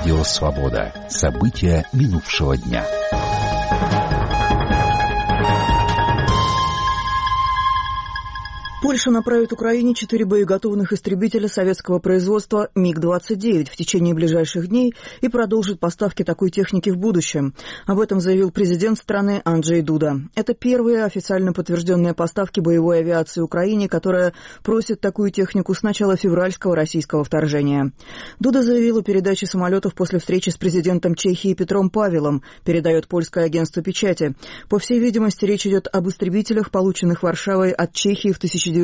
Радио «Свобода». События минувшего дня. Польша направит Украине 4 боеготовных истребителя советского производства МиГ-29 в течение ближайших дней и продолжит поставки такой техники в будущем. Об этом заявил президент страны Анджей Дуда. Это первые официально подтвержденные поставки боевой авиации Украине, которая просит такую технику с начала февральского российского вторжения. Дуда заявил о передаче самолетов после встречи с президентом Чехии Петром Павелом, передает польское агентство печати. По всей видимости, речь идет об истребителях, полученных Варшавой от Чехии в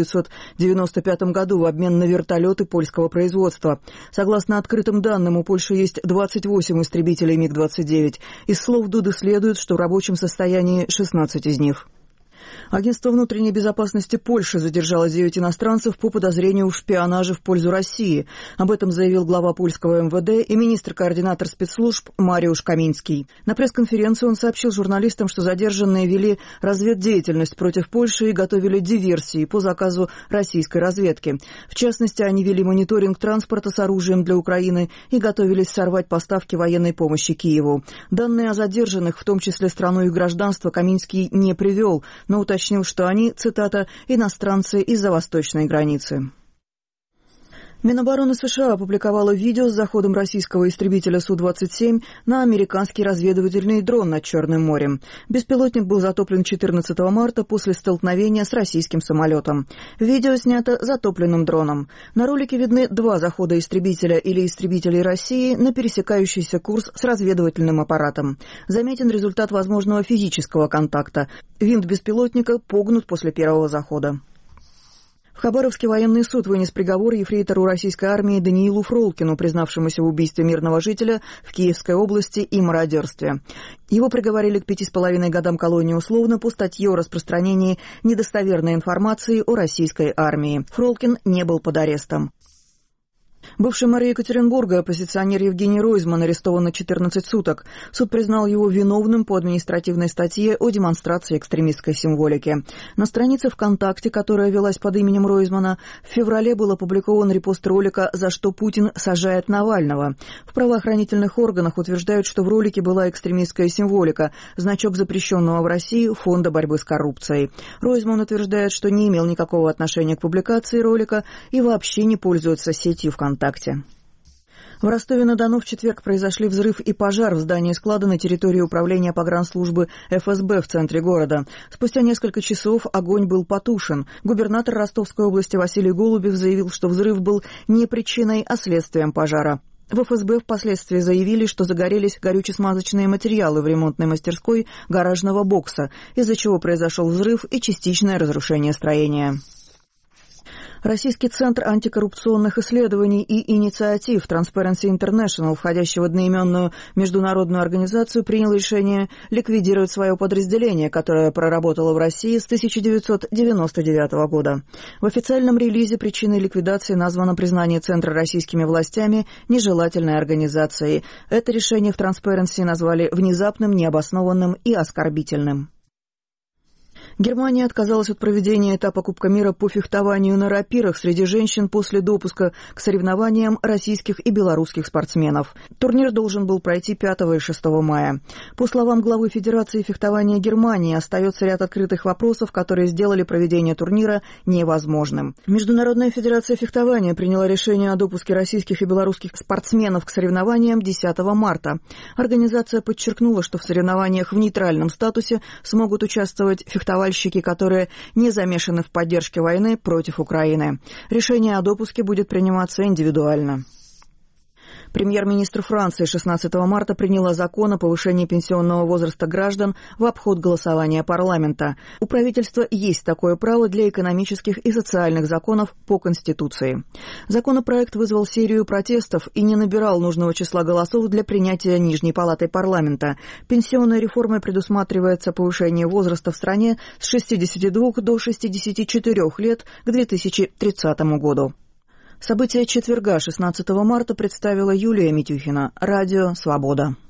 1995 году в обмен на вертолеты польского производства. Согласно открытым данным, у Польши есть 28 истребителей МиГ-29. Из слов Дуды следует, что в рабочем состоянии 16 из них. Агентство внутренней безопасности Польши задержало 9 иностранцев по подозрению в шпионаже в пользу России. Об этом заявил глава польского МВД и министр-координатор спецслужб Мариуш Каминский. На пресс-конференции он сообщил журналистам, что задержанные вели разведдеятельность против Польши и готовили диверсии по заказу российской разведки. В частности, они вели мониторинг транспорта с оружием для Украины и готовились сорвать поставки военной помощи Киеву. Данные о задержанных, в том числе страну и гражданство, Каминский не привел, но уточнил, что они, цитата, «иностранцы из-за восточной границы». Минобороны США опубликовало видео с заходом российского истребителя Су-27 на американский разведывательный дрон над Черным морем. Беспилотник был затоплен 14 марта после столкновения с российским самолетом. Видео снято затопленным дроном. На ролике видны 2 захода истребителя или истребителей России на пересекающийся курс с разведывательным аппаратом. Заметен результат возможного физического контакта. Винт беспилотника погнут после первого захода. В Хабаровске военный суд вынес приговор ефрейтору российской армии Даниилу Фролкину, признавшемуся в убийстве мирного жителя в Киевской области и мародерстве. Его приговорили к 5,5 годам колонии условно по статье о распространении недостоверной информации о российской армии. Фролкин не был под арестом. Бывший мэр Екатеринбурга, оппозиционер Евгений Ройзман, арестован на 14 суток. Суд признал его виновным по административной статье о демонстрации экстремистской символики. На странице ВКонтакте, которая велась под именем Ройзмана, в феврале был опубликован репост ролика «За что Путин сажает Навального». В правоохранительных органах утверждают, что в ролике была экстремистская символика, значок запрещенного в России Фонда борьбы с коррупцией. Ройзман утверждает, что не имел никакого отношения к публикации ролика и вообще не пользуется сетью ВКонтакте. В Ростове-на-Дону в четверг произошли взрыв и пожар в здании склада на территории управления погранслужбы ФСБ в центре города. Спустя несколько часов огонь был потушен. Губернатор Ростовской области Василий Голубев заявил, что взрыв был не причиной, а следствием пожара. В ФСБ впоследствии заявили, что загорелись горюче-смазочные материалы в ремонтной мастерской гаражного бокса, из-за чего произошел взрыв и частичное разрушение строения. Российский центр антикоррупционных исследований и инициатив Transparency International, входящий в одноименную международную организацию, принял решение ликвидировать свое подразделение, которое проработало в России с 1999 года. В официальном релизе причиной ликвидации названо признание центра российскими властями нежелательной организацией. Это решение в Transparency назвали внезапным, необоснованным и оскорбительным. Германия отказалась от проведения этапа Кубка мира по фехтованию на рапирах среди женщин после допуска к соревнованиям российских и белорусских спортсменов. Турнир должен был пройти 5 и 6 мая. По словам главы Федерации фехтования Германии, остается ряд открытых вопросов, которые сделали проведение турнира невозможным. Международная федерация фехтования приняла решение о допуске российских и белорусских спортсменов к соревнованиям 10 марта. Организация подчеркнула, что в соревнованиях в нейтральном статусе смогут участвовать фехтовальщики, которые не замешаны в поддержке войны против Украины. Решение о допуске будет приниматься индивидуально. Премьер-министр Франции 16 марта приняла закон о повышении пенсионного возраста граждан в обход голосования парламента. У правительства есть такое право для экономических и социальных законов по Конституции. Законопроект вызвал серию протестов и не набирал нужного числа голосов для принятия Нижней палатой парламента. Пенсионной реформой предусматривается повышение возраста в стране с 62 до 64 лет к 2030 году. События четверга, 16 марта, представила Юлия Митюхина. Радио «Свобода».